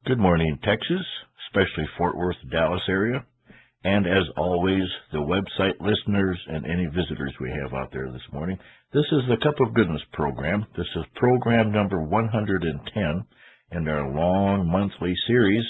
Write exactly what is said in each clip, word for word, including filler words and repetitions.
Good morning, Texas, especially Fort Worth, Dallas area, and as always, the website listeners and any visitors we have out there this morning. This is the Cup of Goodness program. This is program number one hundred ten in our long monthly series.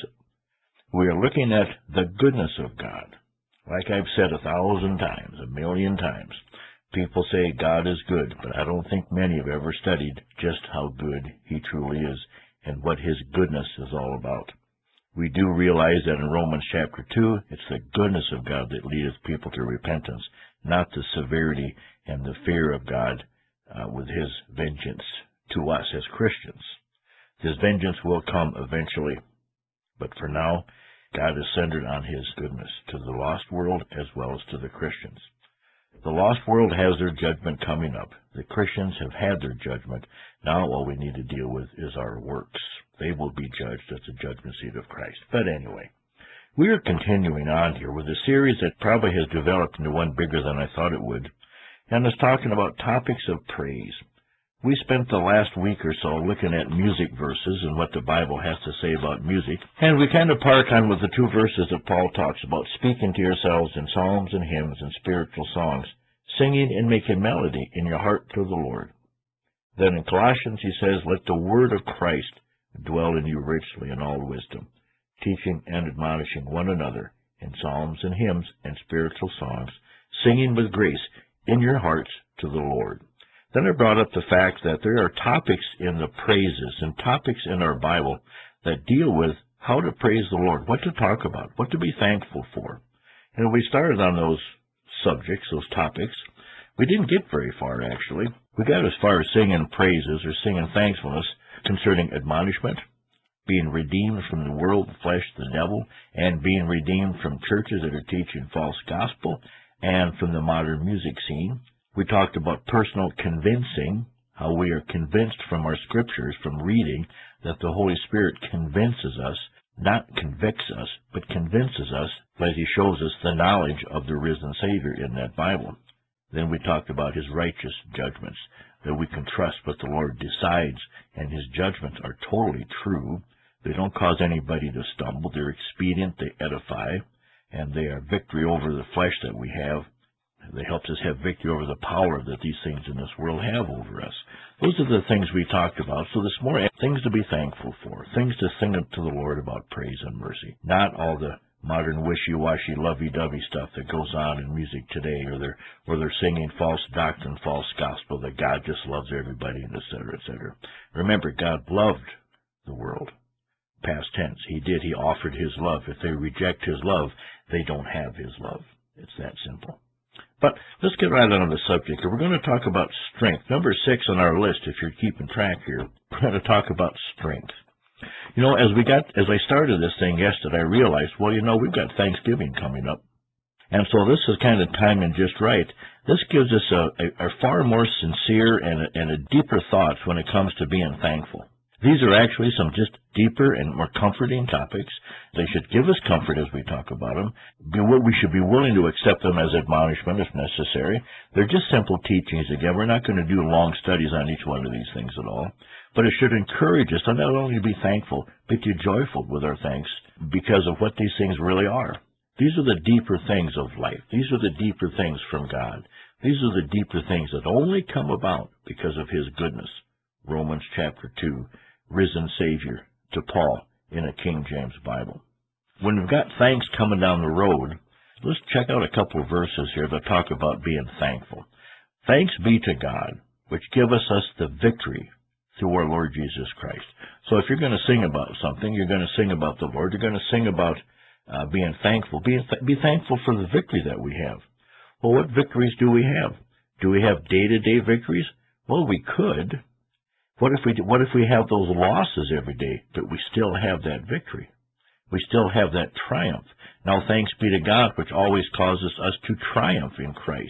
We are looking at the goodness of God. Like I've said a thousand times, a million times, people say God is good, but I don't think many have ever studied just how good He truly is and what His goodness is all about. We do realize that in Romans chapter two, it's the goodness of God that leadeth people to repentance, not the severity and the fear of God uh, with His vengeance to us as Christians. His vengeance will come eventually, but for now, God is centered on His goodness to the lost world as well as to the Christians. The lost world has their judgment coming up. The Christians have had their judgment. Now all we need to deal with is our works. They will be judged at the judgment seat of Christ. But anyway, we are continuing on here with a series that probably has developed into one bigger than I thought it would, and is talking about topics of praise. We spent the last week or so looking at music verses and what the Bible has to say about music, and we kind of park on with the two verses that Paul talks about, speaking to yourselves in psalms and hymns and spiritual songs, singing and making melody in your heart to the Lord. Then in Colossians he says, let the word of Christ dwell in you richly in all wisdom, teaching and admonishing one another in psalms and hymns and spiritual songs, singing with grace in your hearts to the Lord. Then I brought up the fact that there are topics in the praises and topics in our Bible that deal with how to praise the Lord, what to talk about, what to be thankful for. And we started on those subjects, those topics. We didn't get very far, actually. We got as far as singing praises or singing thankfulness concerning admonishment, being redeemed from the world, the flesh, the devil, and being redeemed from churches that are teaching false gospel and from the modern music scene. We talked about personal convincing, how we are convinced from our scriptures, from reading, that the Holy Spirit convinces us, not convicts us, but convinces us as He shows us the knowledge of the risen Savior in that Bible. Then we talked about His righteous judgments, that we can trust what the Lord decides, and His judgments are totally true. They don't cause anybody to stumble. They're expedient, they edify, and they are victory over the flesh that we have. They help us have victory over the power that these things in this world have over us. Those are the things we talked about. So this morning, things to be thankful for, things to sing up to the Lord about praise and mercy. Not all the modern wishy-washy, lovey-dovey stuff that goes on in music today, or they're, or they're singing false doctrine, false gospel, that God just loves everybody, and et cetera, et cetera. Remember, God loved the world. Past tense. He did. He offered His love. If they reject His love, they don't have His love. It's that simple. But let's get right on to the subject. We're going to talk about strength. Number six on our list, if you're keeping track here, we're going to talk about strength. You know, as we got, as I started this thing yesterday, I realized, well, you know, we've got Thanksgiving coming up. And so this is kind of timing just right. This gives us a, a, a far more sincere and a, and a deeper thoughts when it comes to being thankful. These are actually some just deeper and more comforting topics. They should give us comfort as we talk about them. We should be willing to accept them as admonishment if necessary. They're just simple teachings. Again, we're not going to do long studies on each one of these things at all. But it should encourage us to not only be thankful, but to be joyful with our thanks because of what these things really are. These are the deeper things of life. These are the deeper things from God. These are the deeper things that only come about because of His goodness. Romans chapter two. Risen Savior to Paul in a King James Bible. When we've got thanks coming down the road, let's check out a couple of verses here that talk about being thankful. Thanks be to God, which giveth us the victory through our Lord Jesus Christ. So if you're going to sing about something, you're going to sing about the Lord, you're going to sing about uh, being thankful. Be, th- be thankful for the victory that we have. Well, what victories do we have? Do we have day-to-day victories? Well, we could. What if we what if we have those losses every day, but we still have that victory? We still have that triumph. Now, thanks be to God, which always causes us to triumph in Christ.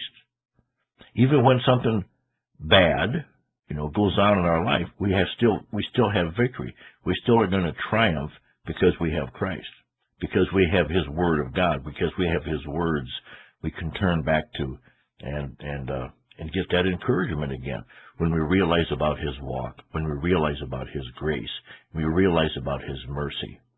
Even when something bad, you know, goes on in our life, we have still we still have victory. We still are going to triumph because we have Christ, because we have His Word of God, because we have His words we can turn back to and and uh, and get that encouragement again. When we realize about His walk, when we realize about His grace, we realize about His mercy.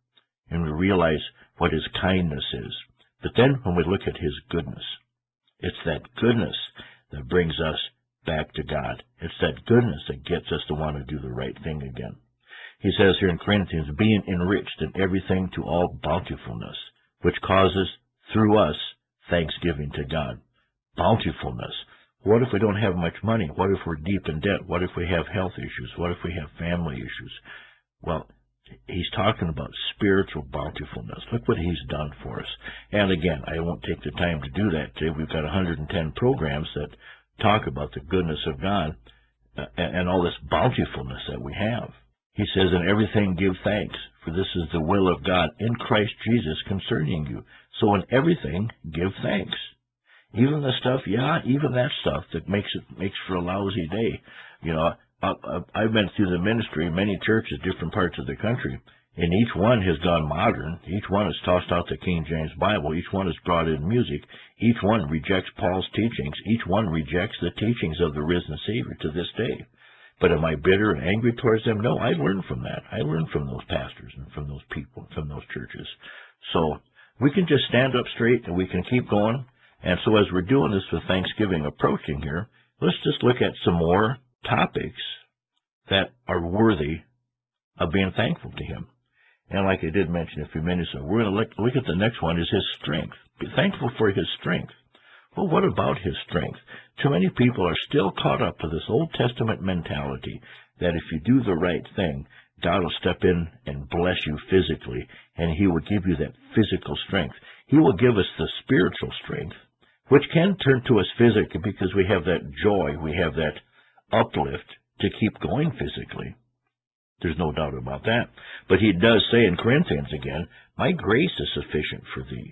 and we realize what his kindness is. But then when we look at his goodness, it's that goodness that brings us back to God. It's that goodness that gets us to want to do the right thing again. He says here in Corinthians, being enriched in everything to all bountifulness, which causes through us thanksgiving to God. Bountifulness. What if we don't have much money? What if we're deep in debt? What if we have health issues? What if we have family issues? Well, he's talking about spiritual bountifulness. Look what he's done for us. And again, I won't take the time to do that today. We've got one hundred ten programs that talk about the goodness of God uh, and all this bountifulness that we have. He says, in everything give thanks, for this is the will of God in Christ Jesus concerning you. So in everything, give thanks. Even the stuff, yeah, even that stuff that makes it makes for a lousy day. You know, I, I, I've been through the ministry, many churches, different parts of the country, and each one has gone modern. Each one has tossed out the King James Bible. Each one has brought in music. Each one rejects Paul's teachings. Each one rejects the teachings of the risen Savior to this day. But am I bitter and angry towards them? No, I learned from that. I learned from those pastors and from those people, from those churches. So we can just stand up straight and we can keep going. And so as we're doing this with Thanksgiving approaching here, let's just look at some more topics that are worthy of being thankful to him. And like I did mention a few minutes ago, we're going to look, look at the next one is his strength. Be thankful for his strength. Well, what about his strength? Too many people are still caught up to this Old Testament mentality that if you do the right thing, God will step in and bless you physically, and he will give you that physical strength. He will give us the spiritual strength, which can turn to us physically because we have that joy, we have that uplift to keep going physically. There's no doubt about that. But he does say in Corinthians again, my grace is sufficient for thee.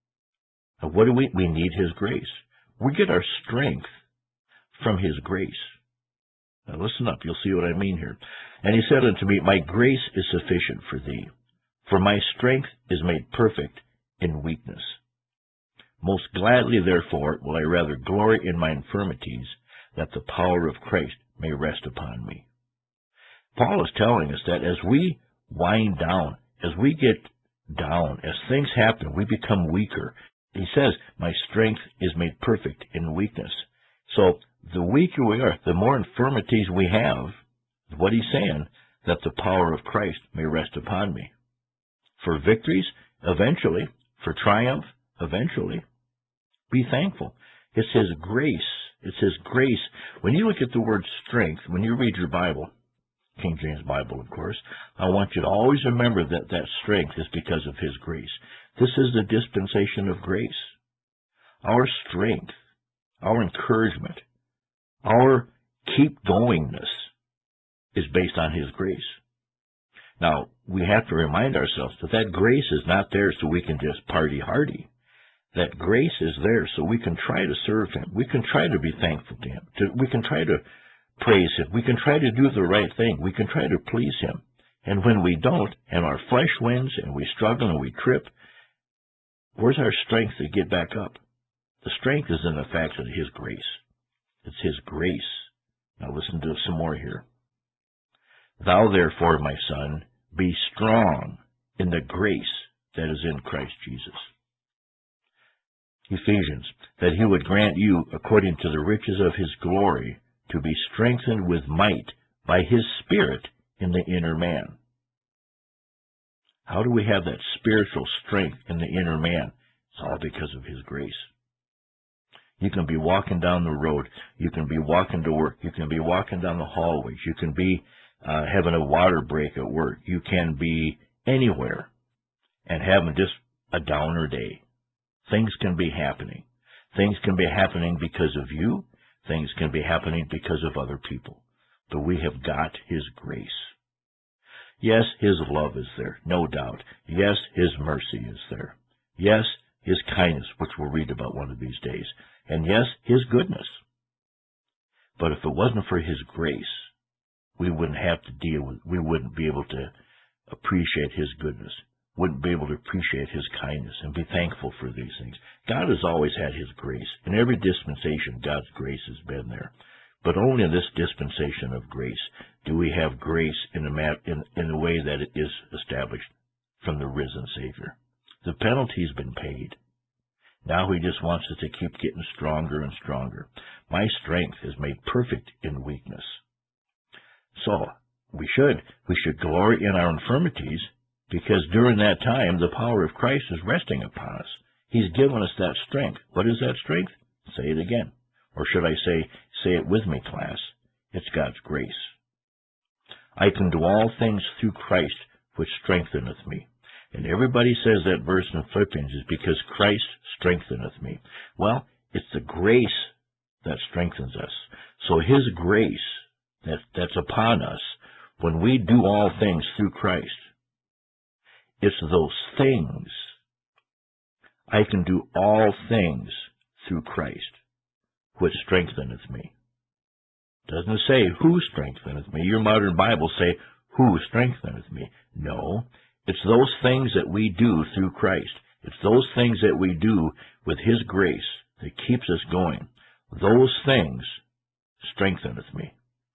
And what do we? We need his grace. We get our strength from his grace. Now listen up, you'll see what I mean here. And he said unto me, my grace is sufficient for thee, for my strength is made perfect in weakness. Most gladly, therefore, will I rather glory in my infirmities, that the power of Christ may rest upon me. Paul is telling us that as we wind down, as we get down, as things happen, we become weaker. He says, my strength is made perfect in weakness. So the weaker we are, the more infirmities we have, what he's saying, that the power of Christ may rest upon me. For victories, eventually. For triumph, eventually. Be thankful. It's his grace. It's his grace. When you look at the word strength, when you read your Bible, King James Bible, of course, I want you to always remember that that strength is because of his grace. This is the dispensation of grace. Our strength, our encouragement, our keep-goingness is based on his grace. Now, we have to remind ourselves that that grace is not there so we can just party hardy. That grace is there so we can try to serve him. We can try to be thankful to him. We can try to praise him. We can try to do the right thing. We can try to please him. And when we don't, and our flesh wins, and we struggle and we trip, where's our strength to get back up? The strength is in the fact of his grace. It's his grace. Now listen to some more here. Thou therefore, my son, be strong in the grace that is in Christ Jesus. Ephesians, that he would grant you, according to the riches of his glory, to be strengthened with might by his Spirit in the inner man. How do we have that spiritual strength in the inner man? It's all because of his grace. You can be walking down the road. You can be walking to work. You can be walking down the hallways. You can be uh, having a water break at work. You can be anywhere and having just a downer day. Things can be happening. Things can be happening because of you. Things can be happening because of other people. But we have got his grace. Yes, his love is there, no doubt. Yes, his mercy is there. Yes, his kindness, which we'll read about one of these days. And yes, his goodness. But if it wasn't for his grace, we wouldn't have to deal with, we wouldn't be able to appreciate his goodness, wouldn't be able to appreciate his kindness and be thankful for these things. God has always had his grace. In every dispensation, God's grace has been there. But only in this dispensation of grace do we have grace in a, in, in a way that it is established from the risen Savior. The penalty's been paid. Now he just wants us to keep getting stronger and stronger. My strength is made perfect in weakness. So, we should. We should glory in our infirmities, because during that time, the power of Christ is resting upon us. He's given us that strength. What is that strength? Say it again. Or should I say, say it with me, class. It's God's grace. I can do all things through Christ, which strengtheneth me. And everybody says that verse in Philippians is because Christ strengtheneth me. Well, it's the grace that strengthens us. So his grace that, that's upon us, when we do all things through Christ, it's those things. I can do all things through Christ, which strengtheneth me. Doesn't say who strengtheneth me. Your modern Bible say who strengtheneth me. No, it's those things that we do through Christ. It's those things that we do with his grace that keeps us going. Those things strengtheneth me.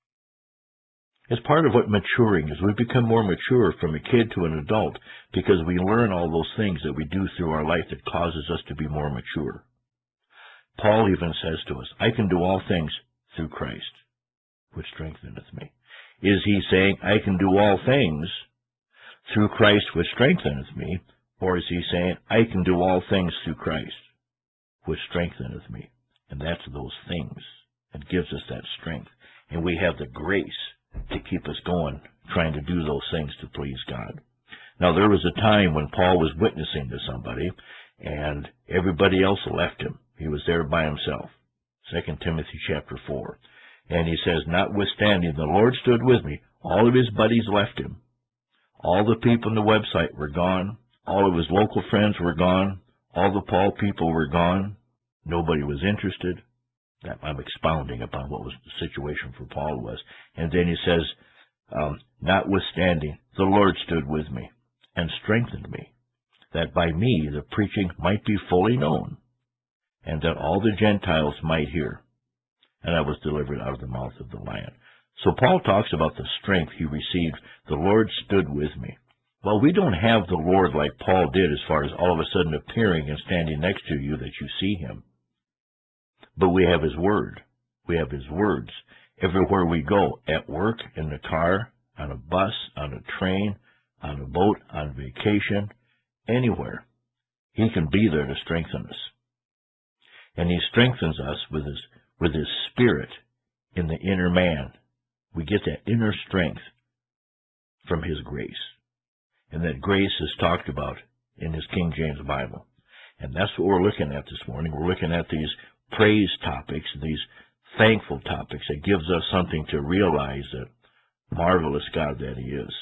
It's part of what maturing is. We become more mature from a kid to an adult because we learn all those things that we do through our life that causes us to be more mature. Paul even says to us, I can do all things through Christ, which strengtheneth me. Is he saying, I can do all things through Christ, which strengtheneth me? Or is he saying, I can do all things through Christ, which strengtheneth me? And that's those things that gives us that strength. And we have the grace to keep us going, trying to do those things to please God. Now, there was a time when Paul was witnessing to somebody, and everybody else left him. He was there by himself. Second Timothy chapter four. And he says, notwithstanding, the Lord stood with me. All of his buddies left him. All the people on the website were gone. All of his local friends were gone. All the Paul people were gone. Nobody was interested. That I'm expounding upon what was the situation for Paul was. And then he says, um, notwithstanding, the Lord stood with me and strengthened me, that by me the preaching might be fully known, and that all the Gentiles might hear. And I was delivered out of the mouth of the lion. So Paul talks about the strength he received. The Lord stood with me. Well, we don't have the Lord like Paul did as far as all of a sudden appearing and standing next to you that you see him. But we have his word. We have his words. Everywhere we go, at work, in the car, on a bus, on a train, on a boat, on vacation, anywhere, he can be there to strengthen us. And he strengthens us with his, with his spirit in the inner man. We get that inner strength from his grace. And that grace is talked about in his King James Bible. And that's what we're looking at this morning. We're looking at these praise topics, these thankful topics. It gives us something to realize that marvelous God that he is.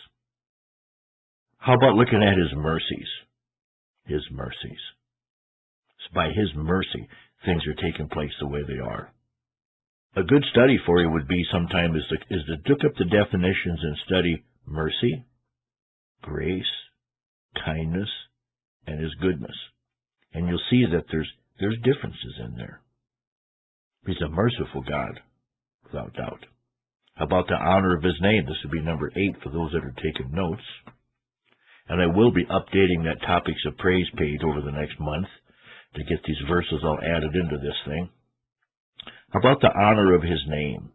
How about looking at his mercies? His mercies. It's by his mercy things are taking place the way they are. A good study for you would be sometime is to, is to look up the definitions and study mercy, grace, kindness, and his goodness. And you'll see that there's there's differences in there. He's a merciful God, without doubt. How about the honor of his name? This would be number eight for those that are taking notes. And I will be updating that Topics of Praise page over the next month to get these verses all added into this thing. How about the honor of his name?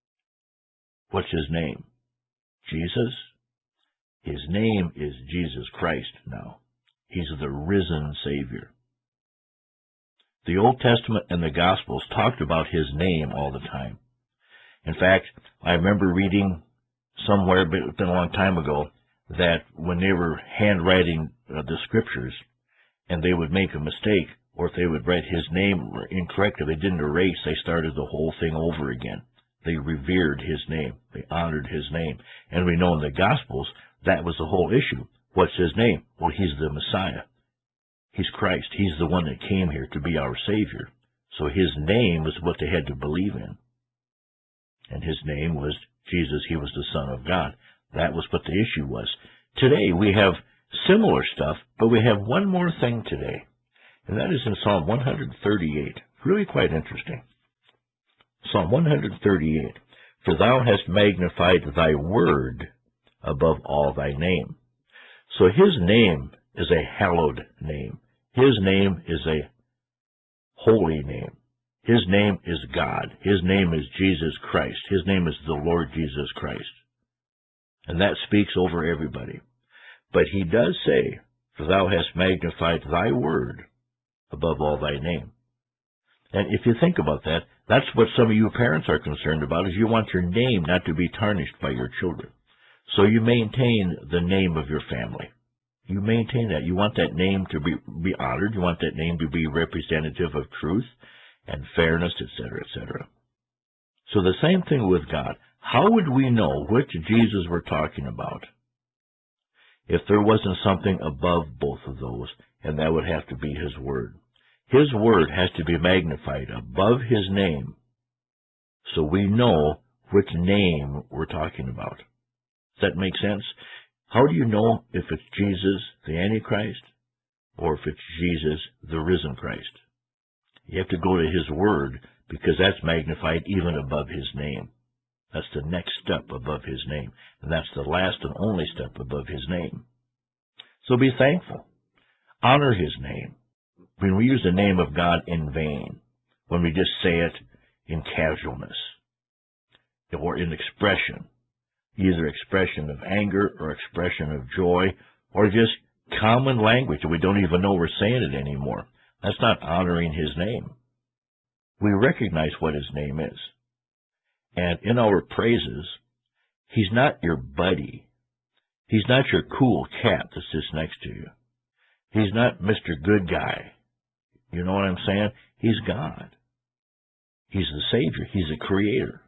What's his name? Jesus? His name is Jesus Christ now. He's the risen Savior. The Old Testament and the Gospels talked about his name all the time. In fact, I remember reading somewhere, but it's been a long time ago, that when they were handwriting uh, the scriptures, and they would make a mistake, or if they would write his name incorrect, if they didn't erase, they started the whole thing over again. They revered his name. They honored his name. And we know in the Gospels, that was the whole issue. What's his name? Well, he's the Messiah. He's Christ. He's the one that came here to be our Savior. So his name was what they had to believe in. And his name was Jesus. He was the Son of God. That was what the issue was. Today we have similar stuff, but we have one more thing today. And that is in Psalm one thirty-eight. Really quite interesting. Psalm one thirty-eight. For thou hast magnified thy word above all thy name. So his name is a hallowed name. His name is a holy name. His name is God. His name is Jesus Christ. His name is the Lord Jesus Christ. And that speaks over everybody. But he does say, "For thou hast magnified thy word above all thy name." And if you think about that, that's what some of you parents are concerned about, is you want your name not to be tarnished by your children. So you maintain the name of your family. You maintain that. You want that name to be, be honored. You want that name to be representative of truth and fairness, et cetera, et cetera. So the same thing with God. How would we know which Jesus we're talking about if there wasn't something above both of those, and that would have to be his word? His word has to be magnified above his name, so we know which name we're talking about. Does that make sense? How do you know if it's Jesus, the Antichrist, or if it's Jesus, the risen Christ? You have to go to his word, because that's magnified even above his name. That's the next step above his name, and that's the last and only step above his name. So be thankful. Honor his name. When we use the name of God in vain, when we just say it in casualness, or in expression, either expression of anger or expression of joy, or just common language, and we don't even know we're saying it anymore, that's not honoring his name. We recognize what his name is. And in our praises, he's not your buddy. He's not your cool cat that sits next to you. He's not Mister Good Guy. You know what I'm saying? He's God. He's the Savior. He's the Creator.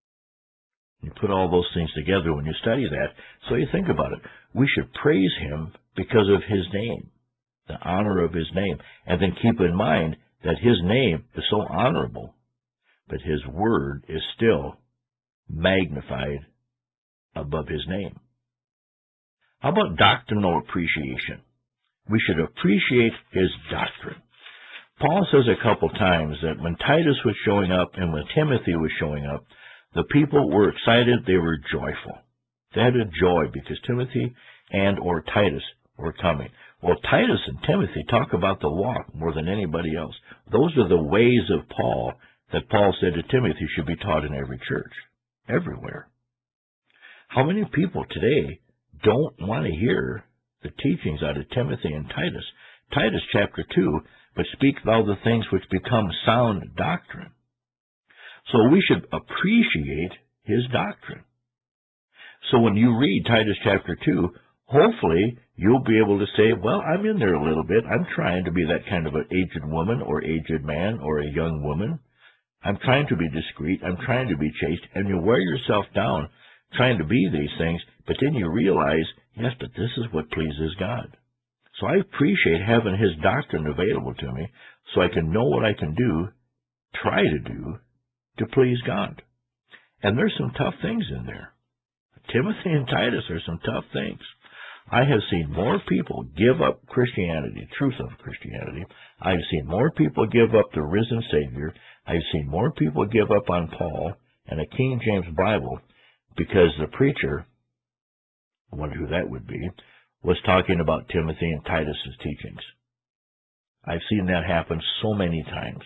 You put all those things together when you study that, so you think about it. We should praise him because of his name, the honor of his name, and then keep in mind that his name is so honorable, but his word is still magnified above his name. How about doctrinal appreciation? We should appreciate his doctrine. Paul says a couple times that when Titus was showing up and when Timothy was showing up, the people were excited, they were joyful. They had a joy because Timothy and or Titus were coming. Well, Titus and Timothy talk about the walk more than anybody else. Those are the ways of Paul that Paul said to Timothy should be taught in every church, everywhere. How many people today don't want to hear the teachings out of Timothy and Titus? Titus chapter two, but speak thou the things which become sound doctrine. So we should appreciate his doctrine. So when you read Titus chapter two, hopefully you'll be able to say, well, I'm in there a little bit. I'm trying to be that kind of an aged woman or aged man or a young woman. I'm trying to be discreet. I'm trying to be chaste. And you wear yourself down trying to be these things, but then you realize, yes, but this is what pleases God. So I appreciate having his doctrine available to me so I can know what I can do, try to do, to please God. And there's some tough things in there. Timothy and Titus are some tough things. I have seen more people give up Christianity, truth of Christianity. I've seen more people give up the risen Savior. I've seen more people give up on Paul and a King James Bible because the preacher, I wonder who that would be, was talking about Timothy and Titus's teachings. I've seen that happen so many times.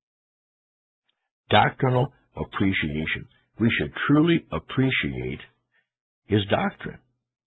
Doctrinal appreciation. We should truly appreciate his doctrine.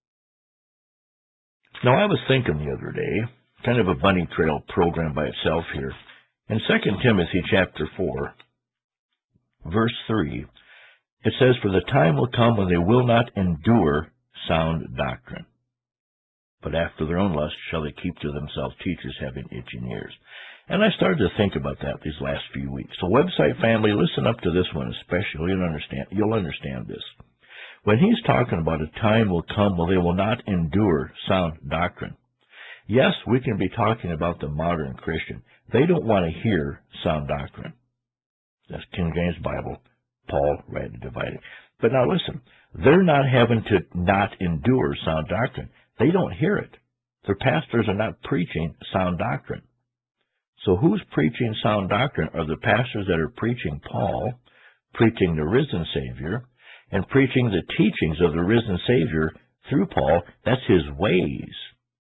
Now, I was thinking the other day, kind of a bunny trail program by itself here. In Second Timothy chapter four, verse three, it says, "For the time will come when they will not endure sound doctrine, but after their own lust shall they keep to themselves teachers having itching ears." And I started to think about that these last few weeks. So website family, listen up to this one especially. You'll understand, you'll understand this. When he's talking about a time will come when they will not endure sound doctrine. Yes, we can be talking about the modern Christian. They don't want to hear sound doctrine. That's King James Bible, Paul, rightly divided. But now listen, they're not having to not endure sound doctrine. They don't hear it. Their pastors are not preaching sound doctrine. So who's preaching sound doctrine are the pastors that are preaching Paul, preaching the risen Savior, and preaching the teachings of the risen Savior through Paul. That's his ways.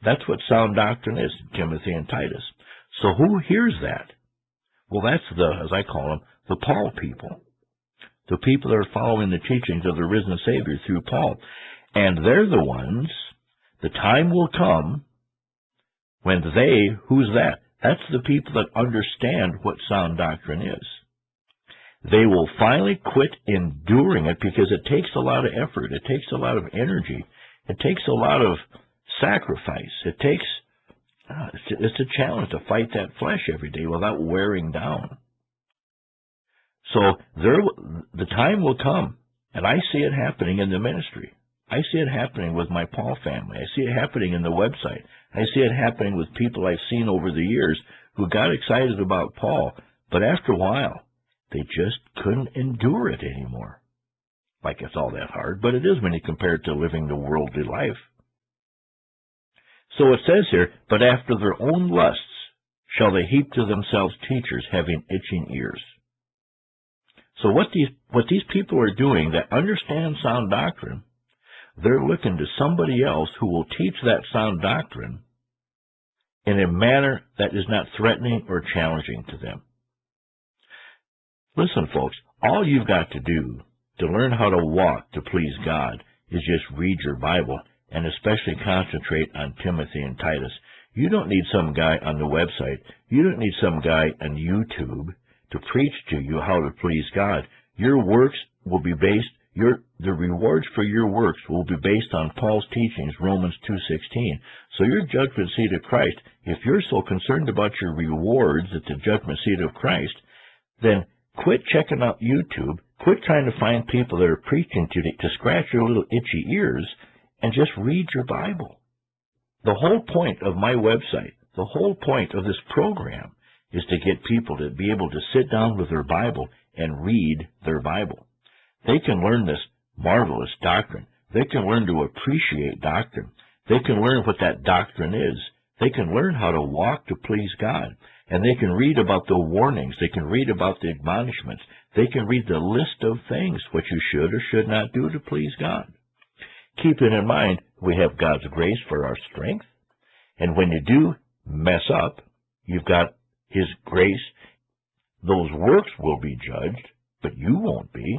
That's what sound doctrine is, Timothy and Titus. So who hears that? Well, that's the, as I call them, the Paul people. The people that are following the teachings of the risen Savior through Paul. And they're the ones, the time will come when they, who's that? That's the people that understand what sound doctrine is. They will finally quit enduring it because it takes a lot of effort. It takes a lot of energy. It takes a lot of sacrifice. It takes, uh, it's, it's a challenge to fight that flesh every day without wearing down. So there, the time will come, and I see it happening in the ministry. I see it happening with my Paul family. I see it happening in the website. I see it happening with people I've seen over the years who got excited about Paul, but after a while, they just couldn't endure it anymore. Like it's all that hard, but it is when you compare it to living the worldly life. So it says here, but after their own lusts shall they heap to themselves teachers having itching ears. So what these, what these people are doing that understand sound doctrine, they're looking to somebody else who will teach that sound doctrine in a manner that is not threatening or challenging to them. Listen, folks, all you've got to do to learn how to walk to please God is just read your Bible and especially concentrate on Timothy and Titus. You don't need some guy on the website. You don't need some guy on YouTube to preach to you how to please God. Your works will be based, your the rewards for your works will be based on Paul's teachings, Romans two sixteen. So your judgment seat of Christ, if you're so concerned about your rewards at the judgment seat of Christ, then quit checking out YouTube, quit trying to find people that are preaching to, to scratch your little itchy ears, and just read your Bible. The whole point of my website, the whole point of this program, is to get people to be able to sit down with their Bible and read their Bible. They can learn this marvelous doctrine. They can learn to appreciate doctrine. They can learn what that doctrine is. They can learn how to walk to please God. And they can read about the warnings. They can read about the admonishments. They can read the list of things, what you should or should not do to please God. Keeping in mind, we have God's grace for our strength. And when you do mess up, you've got His grace. Those works will be judged, but you won't be.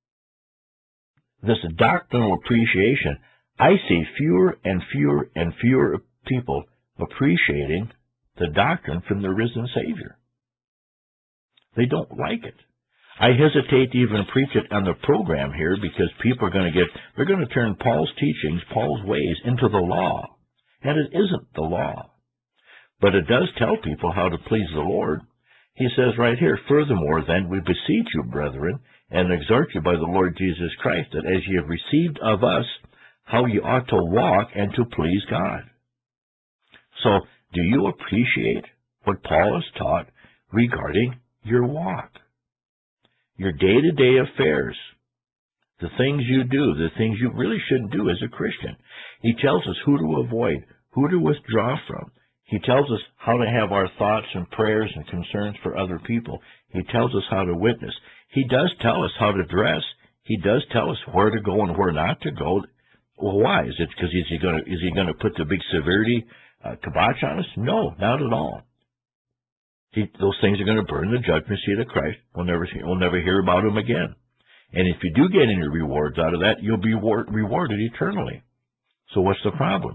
This doctrinal appreciation, I see fewer and fewer and fewer people appreciating the doctrine from the risen Savior. They don't like it. I hesitate to even preach it on the program here because people are going to get, they're going to turn Paul's teachings, Paul's ways into the law. And it isn't the law. But it does tell people how to please the Lord. He says right here, furthermore, then, we beseech you, brethren, and exhort you by the Lord Jesus Christ, that as ye have received of us, how ye ought to walk and to please God. So, do you appreciate what Paul has taught regarding your walk? Your day-to-day affairs, the things you do, the things you really shouldn't do as a Christian. He tells us who to avoid, who to withdraw from. He tells us how to have our thoughts and prayers and concerns for other people. He tells us how to witness. He does tell us how to dress. He does tell us where to go and where not to go. Well, why? Is it because is he going to is he going to put the big severity uh, kibosh on us? No, not at all. He, those things are going to burn the judgment seat of Christ. We'll never we'll never hear about them again. And if you do get any rewards out of that, you'll be rewarded eternally. So what's the problem?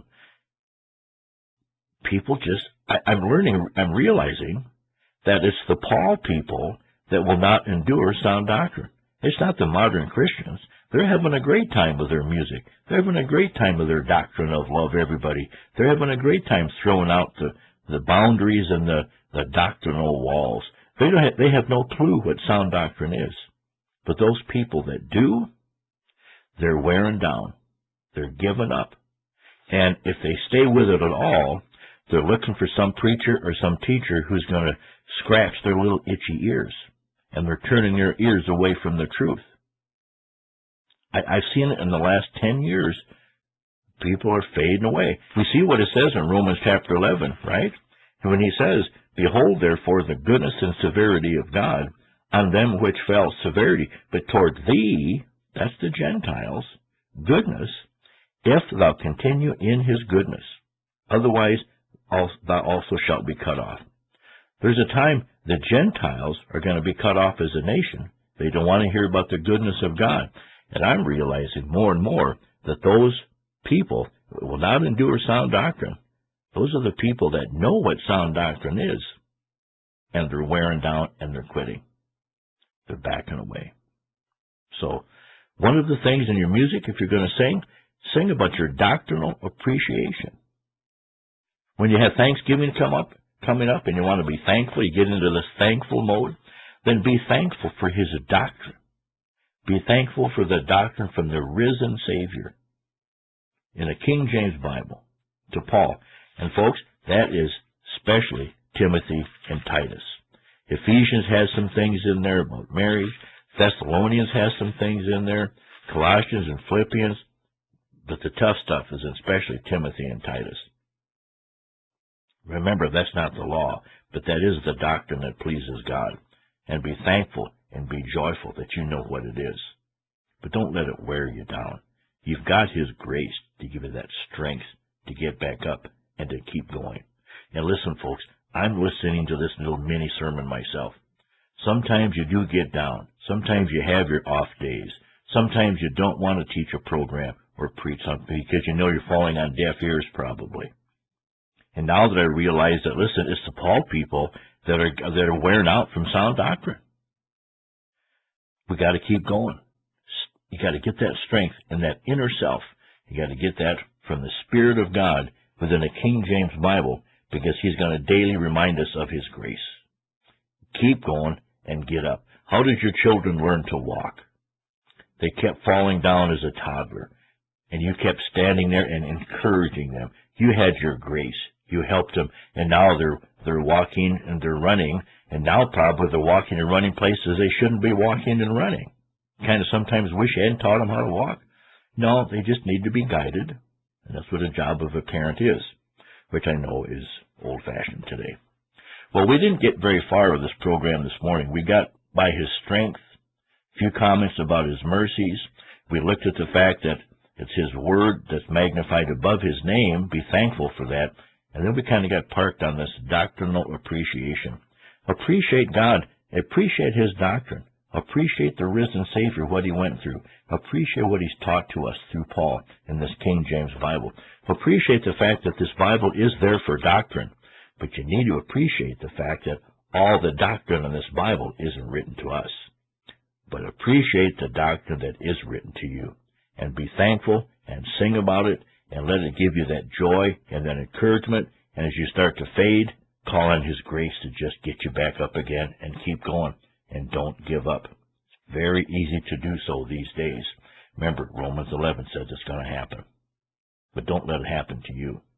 People just, I, I'm learning, I'm realizing that it's the Paul people that will not endure sound doctrine. It's not the modern Christians. They're having a great time with their music. They're having a great time with their doctrine of love everybody. They're having a great time throwing out the, the boundaries and the, the doctrinal walls. They don't have, they have no clue what sound doctrine is. But those people that do, they're wearing down. They're giving up. And if they stay with it at all, they're looking for some preacher or some teacher who's going to scratch their little itchy ears. And they're turning their ears away from the truth. I, I've seen it in the last ten years. People are fading away. We see what it says in Romans chapter eleven, right? And when he says, behold, therefore, the goodness and severity of God on them which fell severity, but toward thee, that's the Gentiles, goodness, if thou continue in his goodness. otherwise thou also shalt be cut off. There's a time the Gentiles are going to be cut off as a nation. They don't want to hear about the goodness of God. And I'm realizing more and more that those people will not endure sound doctrine. Those are the people that know what sound doctrine is, and they're wearing down and they're quitting. They're backing away. So one of the things in your music, if you're going to sing, sing about your doctrinal appreciation. When you have Thanksgiving come up, coming up and you want to be thankful, you get into this thankful mode, then be thankful for his doctrine. Be thankful for the doctrine from the risen Savior in the King James Bible to Paul. And folks, that is especially Timothy and Titus. Ephesians has some things in there about marriage. Thessalonians has some things in there. Colossians and Philippians. But the tough stuff is especially Timothy and Titus. Remember, that's not the law, but that is the doctrine that pleases God. And be thankful and be joyful that you know what it is. But don't let it wear you down. You've got his grace to give you that strength to get back up and to keep going. And listen, folks, I'm listening to this little mini sermon myself. Sometimes you do get down. Sometimes you have your off days. Sometimes you don't want to teach a program or preach something because you know you're falling on deaf ears probably. And now that I realize that, listen, it's the Paul people that are that are wearing out from sound doctrine. We got to keep going. You got to get that strength in that inner self. You got to get that from the Spirit of God within the King James Bible, because he's going to daily remind us of his grace. Keep going and get up. How did your children learn to walk? They kept falling down as a toddler, and you kept standing there and encouraging them. You had your grace. You helped them, and now they're they're walking and they're running, and now probably they're walking and running places they shouldn't be walking and running. Kind of sometimes wish you hadn't taught them how to walk. No, they just need to be guided, and that's what a job of a parent is, which I know is old-fashioned today. Well, we didn't get very far with this program this morning. We got by his strength, a few comments about his mercies. We looked at the fact that it's his word that's magnified above his name. Be thankful for that. And then we kind of got parked on this doctrinal appreciation. Appreciate God. Appreciate his doctrine. Appreciate the risen Savior, what he went through. Appreciate what he's taught to us through Paul in this King James Bible. Appreciate the fact that this Bible is there for doctrine. But you need to appreciate the fact that all the doctrine in this Bible isn't written to us. But appreciate the doctrine that is written to you. And be thankful and sing about it and let it give you that joy and that encouragement. And as you start to fade, call on his grace to just get you back up again and keep going. And don't give up. It's very easy to do so these days. Remember, Romans eleven says it's going to happen. But don't let it happen to you.